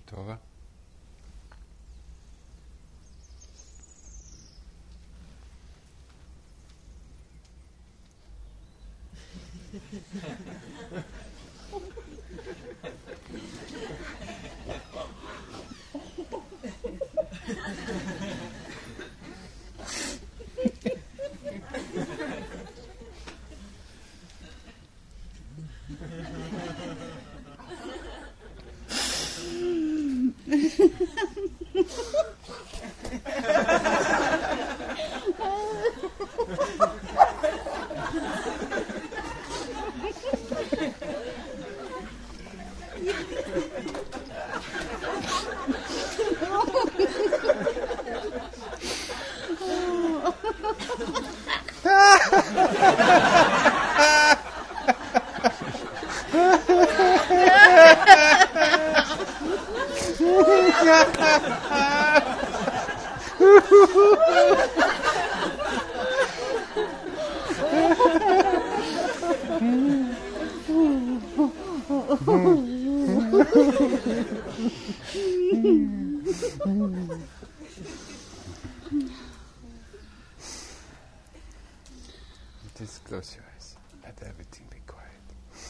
טובה. Just close your eyes. Let everything be quiet.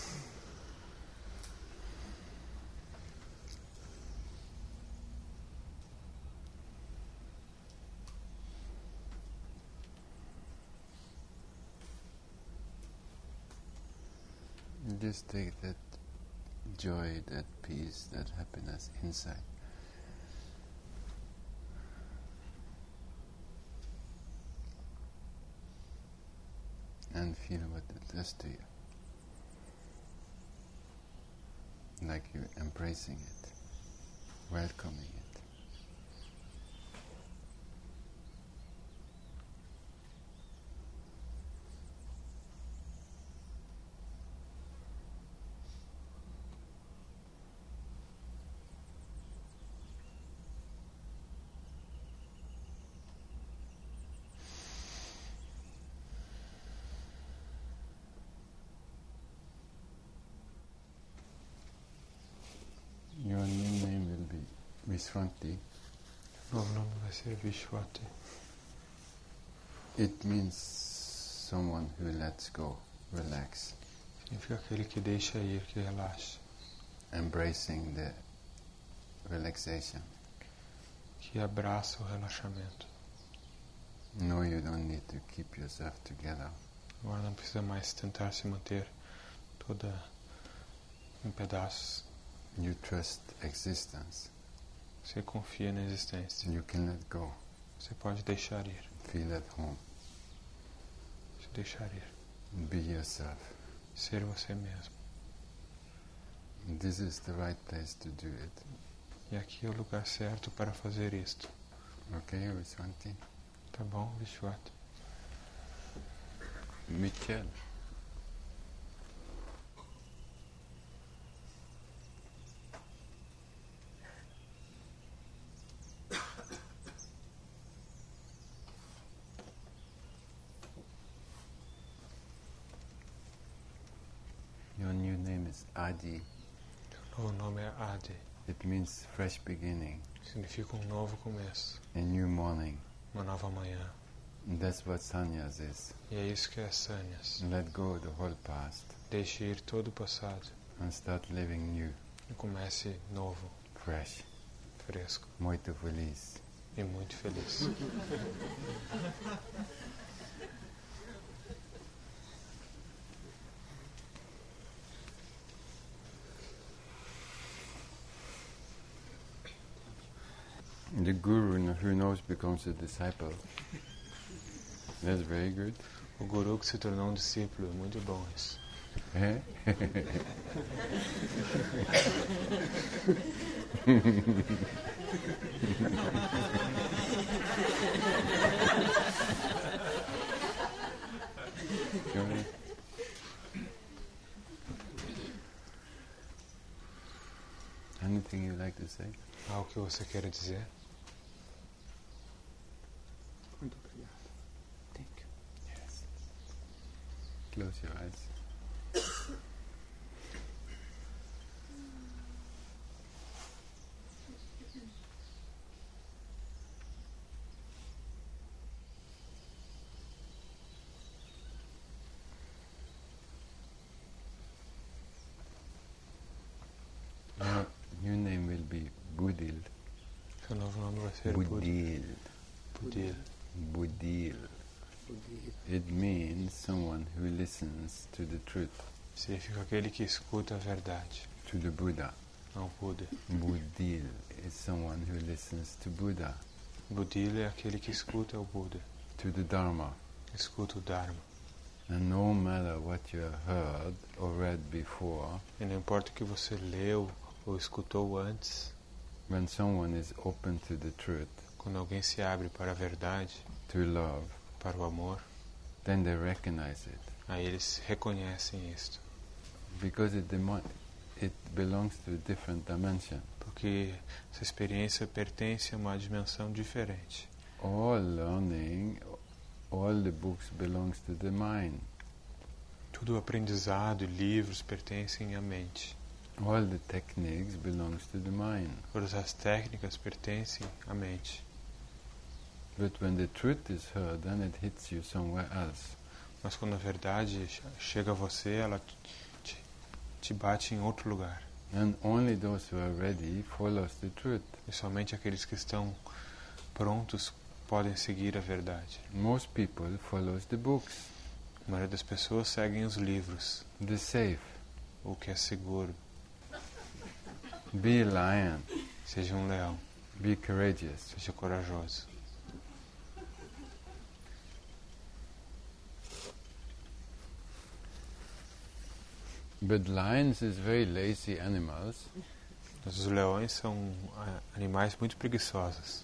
Just take that joy, that peace, that happiness inside. And feel what it does to you. Like you're embracing it, welcoming it. Your new name will be Viswanti. Novo nome vai ser Vishwati. It means someone who lets go, relax, Significa aquele que deixa ir, que relaxa, embracing the relaxation. que abraça o relaxamento. No, you don't need to keep yourself together. Agora não precisa mais tentar se manter toda em pedaços. You trust existence. Você confia na existência. You can let go. Você pode deixar ir. Feel at home. Se deixar ir. Be yourself. Ser você mesmo. This is the right place to do it. E aqui é o lugar certo para fazer isto. Okay, Viswanti? Tá bom, Vishwati? Michel. Your new name is Adi. O nome é Adi. It means fresh beginning, Significa um novo começo. a new morning. Uma nova manhã. And that's what sannyas is. E é isso que é sannyas. Let go of the whole past Deixe ir todo o passado and start living new, e comece novo, fresh, fresco muito feliz. e muito feliz. The guru who knows becomes a disciple. That's very good. O guru que se tornou um discípulo, muito bom isso. Eh? Johnny? Anything you'd like to say? Algo que você queira dizer? Muito obrigado. Thank you. Yes. Close your eyes. vai ser Buddha. Budil. Budil. Budil. It means someone who listens to the truth. Significa aquele que escuta a verdade. To the Buddha. Não Buda. Budil is someone who listens to Buddha. Budil é aquele que escuta o Buda. To the Dharma. Escuta o Dharma. And no matter what you have heard or read before, E não importa o que você leu ou escutou antes, when someone is open to the truth, quando alguém se abre para a verdade, to love, para o amor, then they recognize it. aí eles reconhecem isto. Because it belongs to a different dimension. Porque essa experiência pertence a uma dimensão diferente. All learning, all the books belongs to the mind. Tudo aprendizado e livros pertencem à mente. All the techniques belongs to the mind. Todas as técnicas pertencem à mente. But when the truth is heard, then it hits you somewhere else. Mas quando a verdade chega a você, ela te bate em outro lugar. And only those who are ready follows the truth. E somente aqueles que estão prontos podem seguir a verdade. Most people follows the books. A maioria das pessoas seguem os livros, The safe. o que é seguro. Be a lion. Seja um leão, Be courageous. seja corajoso. But lions is very lazy animals. Mas os leões são animais muito preguiçosos.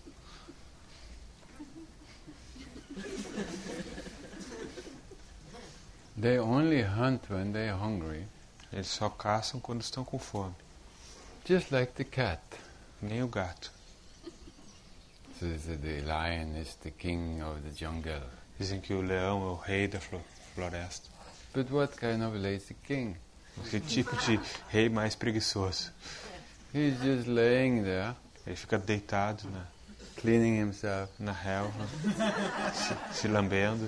They only hunt when they are hungry. Eles só caçam quando estão com fome. Just like the cat. Nem o gato. So the lion is the king of the jungle. Dizem que o leão é o rei da floresta. But what kind of lazy king? Que tipo de rei mais preguiçoso? He's just laying there, Ele fica deitado cleaning himself. na relva, se lambendo.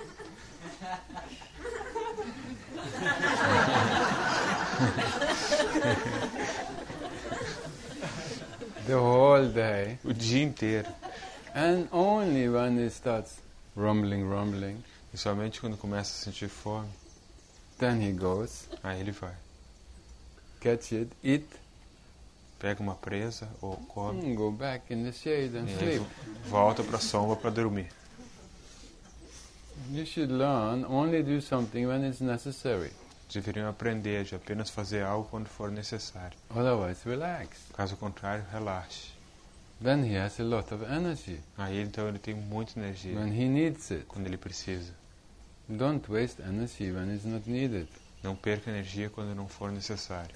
The whole day. O dia inteiro. And only when he starts rumbling, E somente quando começa a sentir fome, then he goes, aí ele vai. catch it, eat, Pega uma presa ou come and go back in the shade and e aí sleep. volta para a sombra para dormir. You should learn only do something when it's necessary. Deveriam aprender de apenas fazer algo quando for necessário. Otherwise, relax. Caso contrário, relaxe. Then he has a lot of energy Aí então ele tem muita energia when he needs it. quando ele precisa. Don't waste energy when it's not needed. Não perca energia quando não for necessário.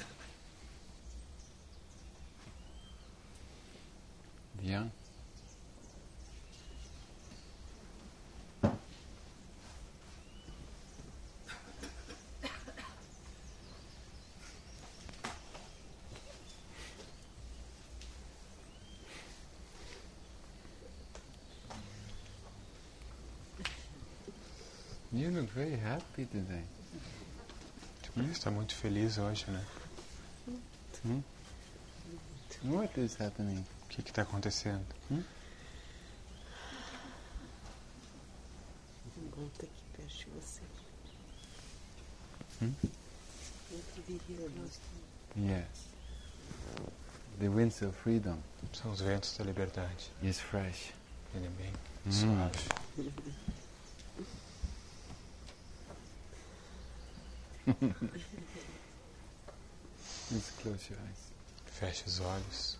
Yeah. You look very happy today. Você está muito feliz hoje, né? What is happening? O que está acontecendo? Bom estar aqui perto de você. Eu queria nós. Yes. The winds of freedom São os ventos da liberdade. is fresh. Ele é bem suave. Just close your eyes. Feche os olhos.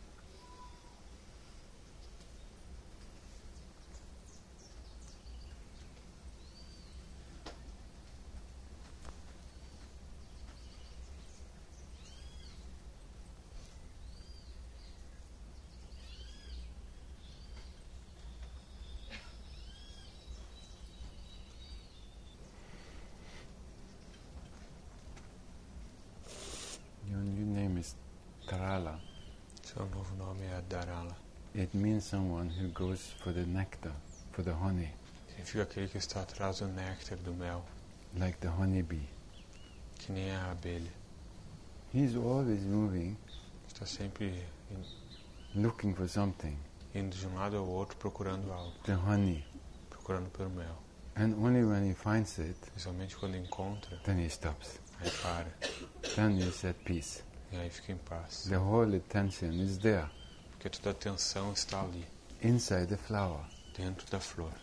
Your new name is Tarala. Seu novo nome é Dharala. It means someone who goes for the nectar, for the honey, Significa aquele que está atrás do néctar, do mel, like the honeybee. que nem a abelha. He's always moving, Está sempre looking for something. indo de um lado ao outro procurando algo, the honey. procurando pelo mel. And only when he finds it, E somente quando encontra, then he stops. aí para. Then he's at peace. E aí fica em paz. The whole attention is there, Porque toda a atenção está ali, inside the flower. dentro da flor.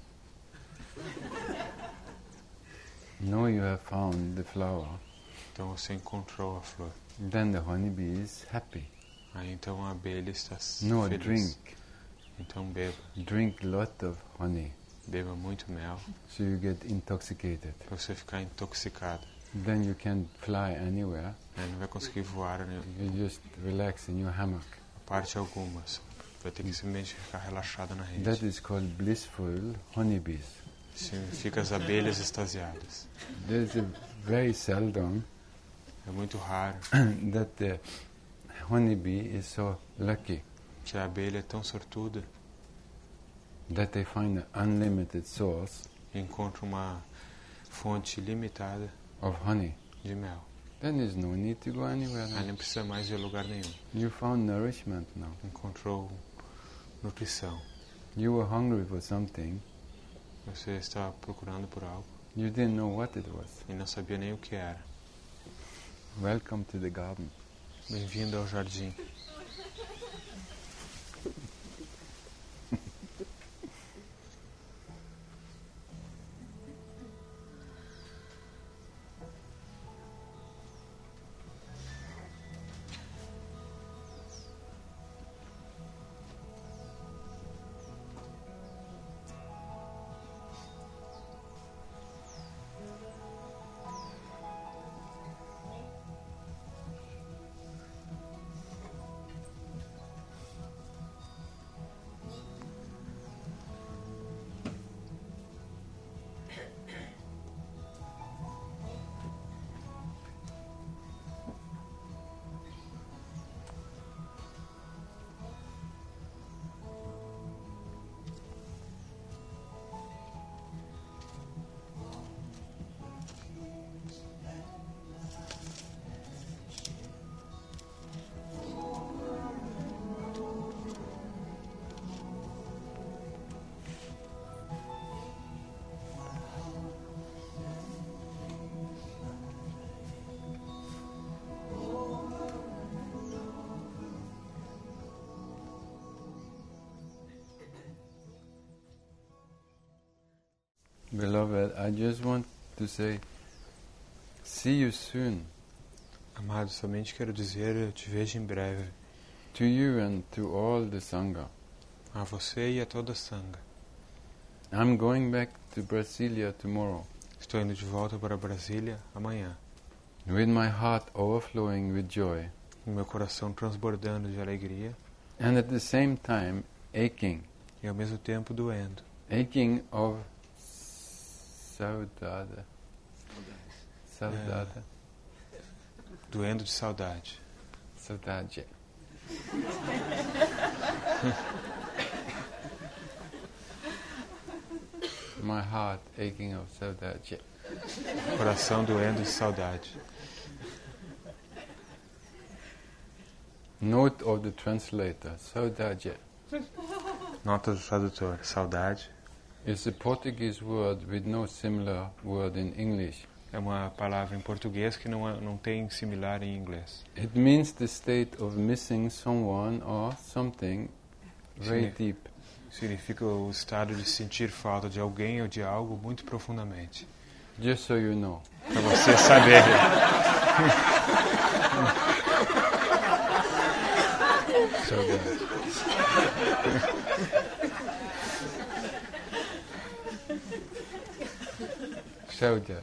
Now you have found the flower. Então você encontrou a flor. Then the honeybee is happy. Aí então a abelha está No, feliz. drink. Então beba. Drink lot of honey, Beba muito mel so you get intoxicated. para você ficar intoxicado. Then you can't fly anywhere. Aí não vai conseguir voar You just relax in your hammock. parte alguma. Só vai ter que simplesmente ficar relaxado na That rede. is called blissful honeybees. Significa as abelhas extasiadas. There's a very seldom É muito raro that the honeybee is so lucky que a abelha é tão sortuda that they find an unlimited source e encontra uma fonte limitada of honey. de mel. Then there's no need to go anywhere. Aí Then. não precisa mais ir a lugar nenhum. You found nourishment now. Encontrou nutrição. You were hungry for something. Você está procurando por algo You didn't know what it was. e não sabia nem o que era. Welcome to the garden. Bem-vindo ao jardim. Beloved, I just want to say, see you soon. Amado, somente quero dizer, eu te vejo em breve. To you and to all the Sangha. A você e a toda a Sangha. I'm going back to Brasilia tomorrow, Estou indo de volta para Brasília amanhã, with my heart overflowing with joy, com meu coração transbordando de alegria and at the same time aching e ao mesmo tempo doendo. of saudade. Saudade. Doendo de saudade. Saudade. My heart aching of saudade. Coração doendo de saudade. Note of the translator, saudade, Nota do tradutor. Saudade is a Portuguese word with no similar word in English. é uma palavra em português que não tem similar em inglês. It means the state of missing someone or something very Sim. deep. Significa o estado de sentir falta de alguém ou de algo muito profundamente. Just so you know. Para você saber. Saudade. Saudade.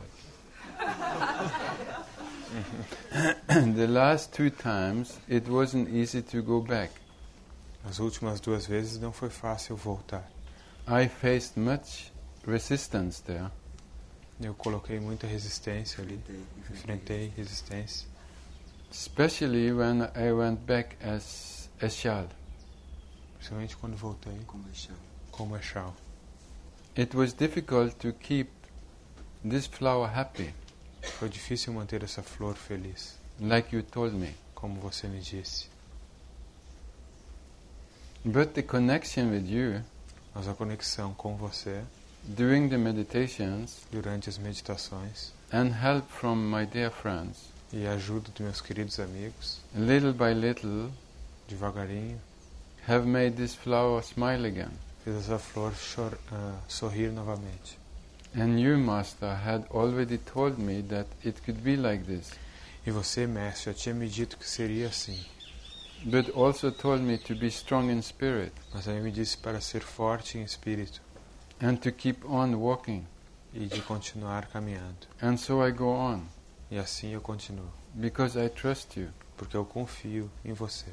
The last two times it wasn't easy to go back. As últimas duas vezes não foi fácil voltar. I faced much resistance there. Eu coloquei muita resistência ali. Enfrentei resistência. Especially when I went back as a child. Principalmente quando voltei como Echal. It was difficult to keep this flower happy, Foi difícil manter essa flor feliz, like you told me. como você me disse. But the connection with you Mas a conexão com você during the meditations durante as meditações and help from my dear friends, e a ajuda dos meus queridos amigos, little by little, devagarinho, have made this flower smile again. fez essa flor sorrir novamente. And you, Master, had already told me that it could be like this, E você, mestre, já tinha me dito que seria assim. but also told me to be strong in spirit Mas aí me disse para ser forte em espírito and to keep on walking. e de continuar caminhando. And so I go on, E assim eu continuo, because I trust you. porque eu confio em você.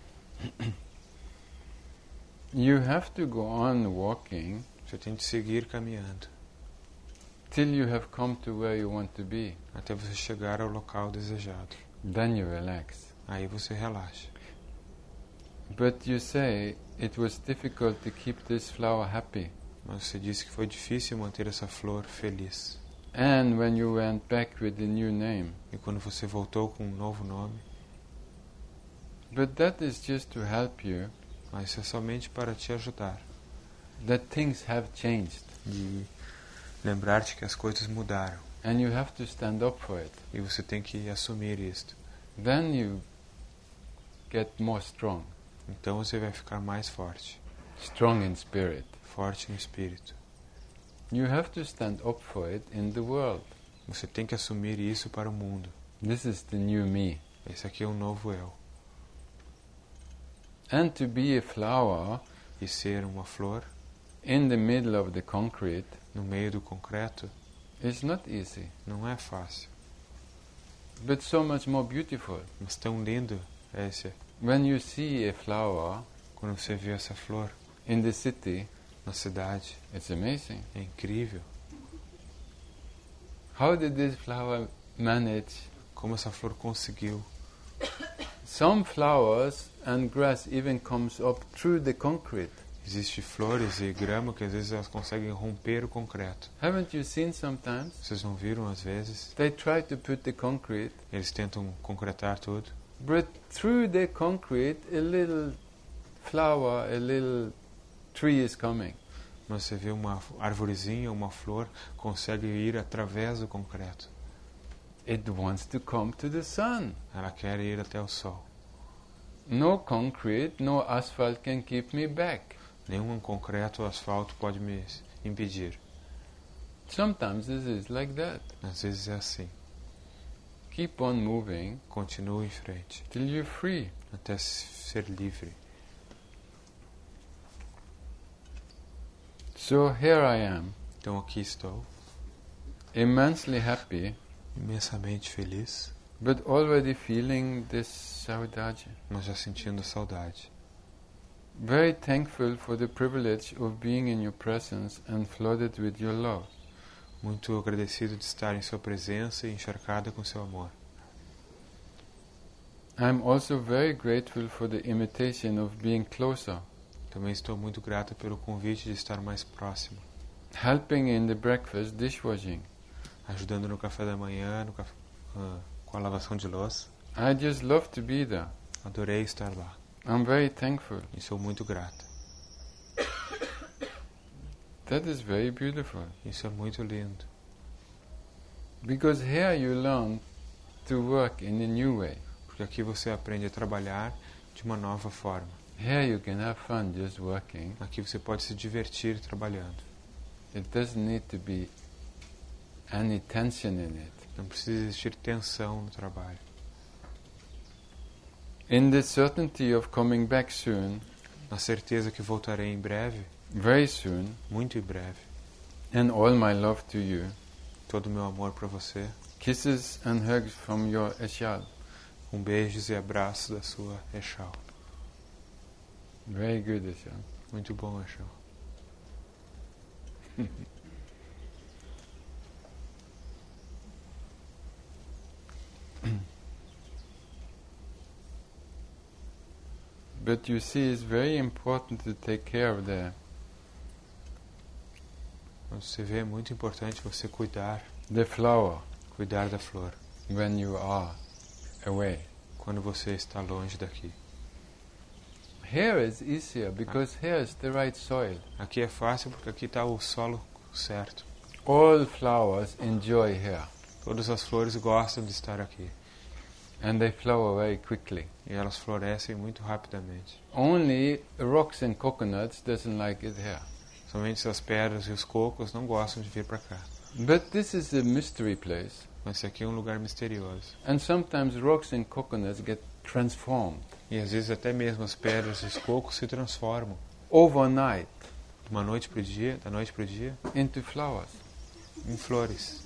You have to go on walking Você tem de seguir caminhando till you have come to where you want to be. até você chegar ao local desejado. Then you relax. Aí você relaxa. But you say it was difficult to keep this flower happy. Mas você disse que foi difícil manter essa flor feliz. And when you went back with the new name. E quando você voltou com um novo nome, But that is just to help you mas isso é somente para te ajudar that things have changed. e lembrar-te que as coisas mudaram. And you have to stand up for it. E você tem que assumir isto. Then you get more strong. Então você vai ficar mais forte. Strong in spirit. Forte no espírito. You have to stand up for it in the world. Você tem que assumir isso para o mundo. This is the new me. Esse aqui é o novo eu. And to be a flower E ser uma flor in the middle of the concrete no meio do concreto is not easy, não é fácil. but so much more beautiful. Mas tão lindo é esse. When you see a flower Quando você vê essa flor in the city, na cidade, it's amazing. é incrível. How did this flower manage? Como essa flor conseguiu. Some flowers and grass even comes up through the concrete. Existem flores e grama que às vezes elas conseguem romper o concreto. Haven't you seen sometimes? Vocês não viram às vezes? They try to put the concrete, Eles tentam concretar tudo. but through the concrete a little flower, a little tree is coming. Mas você vê uma arvorezinha, uma flor, consegue ir através do concreto. It wants to come to the sun. Ela quer ir até o sol. No concrete, no asphalt can keep me back. Nenhum concreto ou asfalto pode me impedir. Sometimes this is like that. Às vezes é assim. Keep on moving Continue em frente, till you're free. até ser livre. So here I am, Então aqui estou, immensely happy, imensamente feliz, but already feeling this saudade. mas já sentindo saudade. Very thankful for the privilege of being in your presence and flooded with your love. Muito agradecido de estar em sua presença e encharcada com seu amor. I'm also very grateful for the invitation of being closer, Também estou muito grato pelo convite de estar mais próximo, helping in the breakfast dishwashing. ajudando no café da manhã, com a lavação de louça. I just love to be there. Adorei estar lá I'm very thankful. e sou muito grato. That is very beautiful. Isso é muito lindo, Because here you learn to work in a new way. porque aqui você aprende a trabalhar de uma nova forma. Here you can have fun just working. Aqui você pode se divertir trabalhando. It doesn't need to be any tension in it. Não precisa existir tensão no trabalho. In the certainty of coming back soon, Na certeza que voltarei em breve, very soon, muito em breve. and all my love to you. Todo o meu amor para você, Kisses and hugs from your Eshal. com beijos e abraços da sua Eshal. Very good, Eshal. Muito bom, Eshal. But you see, it's very important to take care of Mas você vê, é muito importante você cuidar the flower da flor, when you are away. quando você está longe daqui. Here is easier because here is the right soil. Aqui é fácil porque aqui está o solo certo. All flowers enjoy here, Todas as flores gostam de estar aqui. and they flower very quickly. E elas florescem muito rapidamente. Only rocks and coconuts doesn't like it here. Somente as pedras e os cocos não gostam de vir para cá. But this is a mystery place, Mas esse aqui é um lugar misterioso. and sometimes rocks and coconuts get transformed E às vezes até mesmo as pedras e os cocos se transformam overnight de uma noite para o dia, da noite para o dia, into flowers. em flores.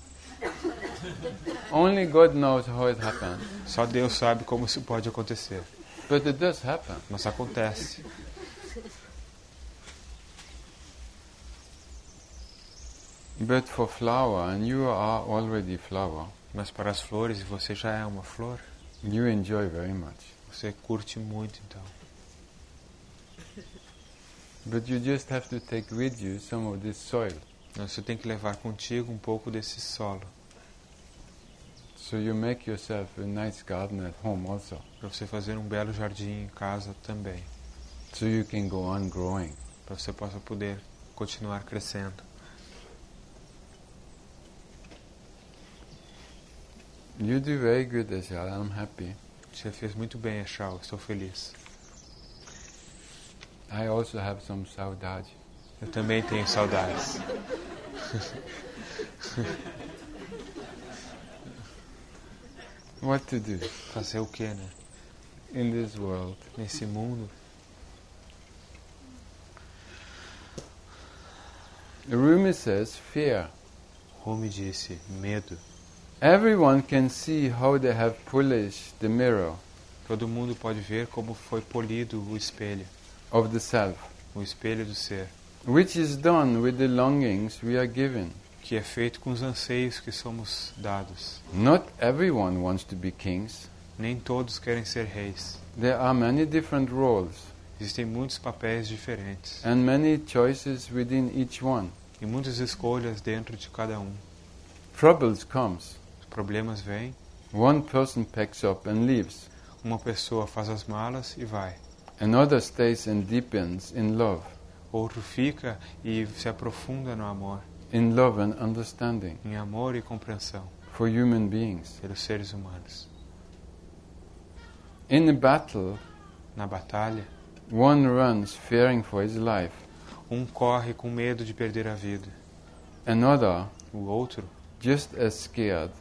Only God knows how it happens, Só Deus sabe como isso pode acontecer. but it does happen. Mas acontece. But for flower, and you are already flower, Mas para as flores, e você já é uma flor, you enjoy very much. você curte muito então. But you just have to take with you some of this soil, Mas você tem que levar contigo um pouco desse solo. so you make yourself a nice garden at home also, Para você fazer um belo jardim em casa também. so you can go on growing. Para você possa poder continuar crescendo. You do very good, Ashal. I'm happy. Você fez muito bem, Eshal. Estou feliz. I also have some saudade. Eu também tenho saudades. What to do Fazer o que, né? in this world? Nesse mundo. Rumi says fear. Rumi disse, medo. Everyone can see how they have polished the mirror Todo mundo pode ver como foi polido o espelho of the self, do ser, which is done with the longings we are given. que é feito com os anseios que somos dados. Not everyone wants to be kings. Nem todos querem ser reis. There are many different roles Existem muitos papéis diferentes and many choices within each one. e muitas escolhas dentro de cada um. Troubles comes. Os problemas vêm, One person packs up and leaves. uma pessoa faz as malas e vai. Another stays and deepens in love Outro fica e se aprofunda no amor, and understanding em amor e compreensão for human beings. pelos seres humanos. In a battle, Na batalha, one runs fearing for his life. um corre com medo de perder a vida. Another, O outro, just as scared,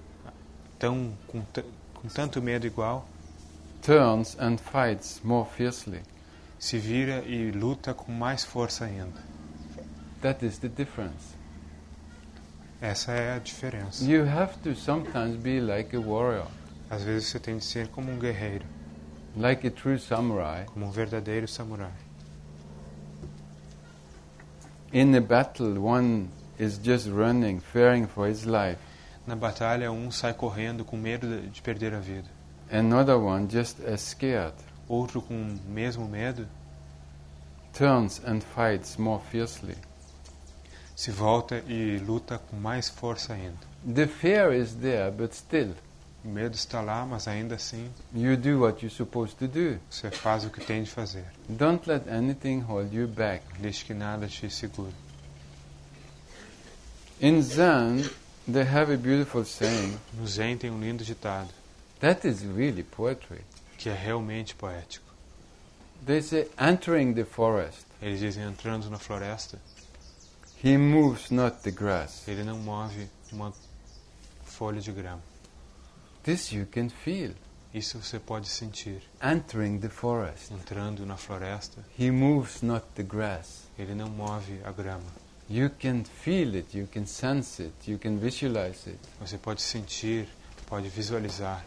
com tanto medo igual, turns and fights more fiercely. se vira e luta com mais força ainda. That is the difference. Essa é a diferença. You have to sometimes be like a warrior, Às vezes você tem de ser como um guerreiro, like a true samurai. como um verdadeiro samurai. In a battle, one is just running, fearing for his life. Na batalha, um sai correndo com medo de perder a vida. Another one, just as scared, Outro, com o mesmo medo, turns and fights more fiercely. se volta e luta com mais força ainda. The fear is there, but still, O medo está lá, mas ainda assim, you do what you're supposed to do. você faz o que tem de fazer. Don't let anything hold you back. Deixe que nada te segure. In Zen, they have a beautiful saying. No Zen tem um lindo ditado, That is really poetry. que é realmente poético. They say, entering the forest, Eles dizem, entrando na floresta, he moves not the grass. ele não move uma folha de grama. This you can feel. Isso você pode sentir. Entering the forest, Entrando na floresta, he moves not the grass. ele não move a grama. You can feel it, you can sense it, you can visualize it. Você pode sentir, pode visualizar.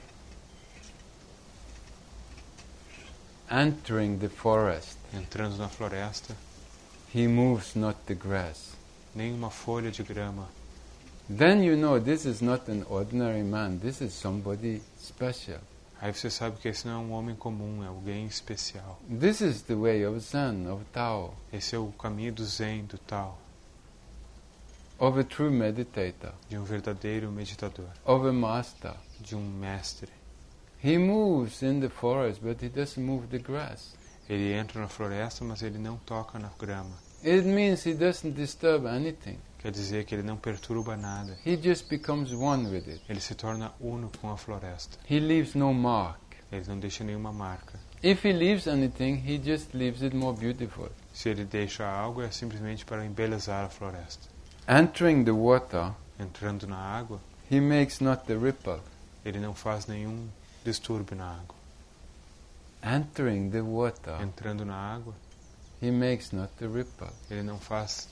Entering the forest, Entrando na floresta, he moves not the grass. nem uma folha de grama. Then you know this is not an ordinary man, this is somebody special. Aí você sabe que esse não é um homem comum, é alguém especial. This is the way of Zen, of Tao, Esse é o caminho do Zen, do Tao, of a true meditator, de um verdadeiro meditador, of a master. de um mestre. He moves in the forest, but he doesn't move the grass. Ele entra na floresta, mas ele não toca na grama. It means he doesn't disturb anything. Quer dizer que ele não perturba nada. He just becomes one with it. Ele se torna uno com a floresta. He leaves no mark. Ele não deixa nenhuma marca. If he leaves anything, he just leaves it more beautiful. Se ele deixa algo, é simplesmente para embelezar a floresta. Entering the water, Entrando na água, he makes not the ripple. ele não faz nenhum distúrbio na água. Entering the water, Entrando na água, he makes not the ripple. ele não faz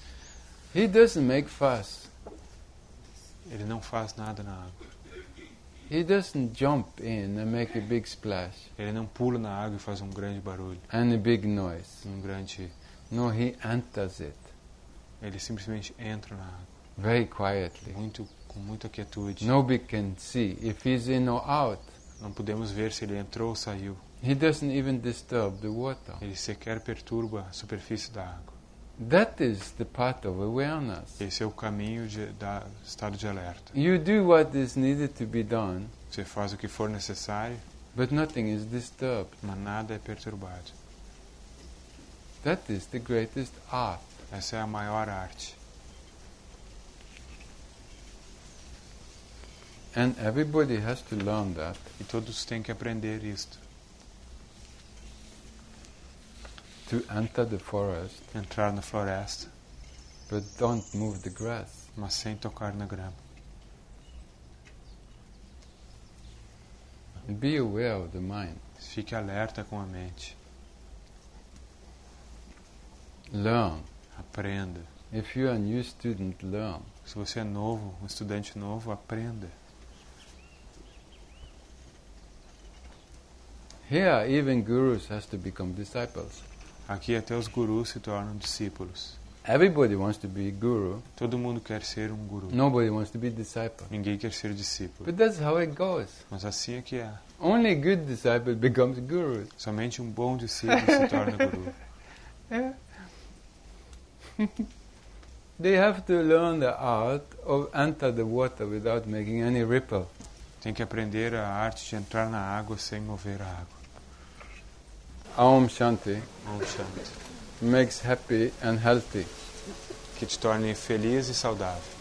nada na água. He doesn't jump in and make a big splash Ele não pula na água e faz um grande barulho, and a big noise. um grande... No, he enters it Ele simplesmente entra na água, very quietly. com muita quietude. Nobody can see if he's in or out. Não podemos ver se ele entrou ou saiu. He doesn't even disturb the water. Ele sequer perturba a superfície da água. That is the path of awareness. Esse é o caminho da estado de alerta. You do what is needed to be done, Você faz o que for necessário, but nothing is disturbed. mas nada é perturbado. That is the greatest art. Essa é a maior arte. And everybody has to learn that. E todos têm que aprender isto. To enter the forest, Entrar na floresta, but don't move the grass. mas sem tocar na grama. Be aware of the mind. Fique alerta com a mente. Learn. Aprenda. If you are a new student, learn. Se você é novo, um estudante novo, aprenda. Here, even gurus has to become disciples. Aqui até os gurus se tornam discípulos. Everybody wants to be a guru. Todo mundo quer ser um guru. Nobody wants to be a disciple. Ninguém quer ser discípulo. But that's how it goes. Mas assim é que é. Only a good disciple becomes guru. Somente um bom discípulo se torna guru. They have to learn the art of enter the water without making any ripple. Tem que aprender a arte de entrar na água sem mover a água. Aum Shanti Om Shanti. makes happy and healthy. Que te torne feliz e saudável.